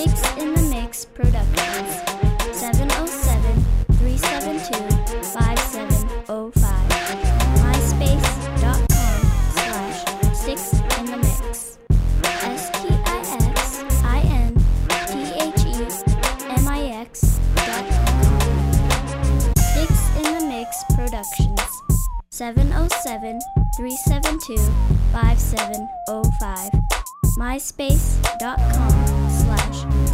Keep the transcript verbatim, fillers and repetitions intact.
Sticks in the Mix Productions. seven oh seven, three seven two, five seven oh five. MySpace.com slash Sticks in the Mix. S T I X I N T H E M I X dot com. Sticks in the Mix Productions. seven oh seven, three seven two, five seven oh five. MySpace.com slash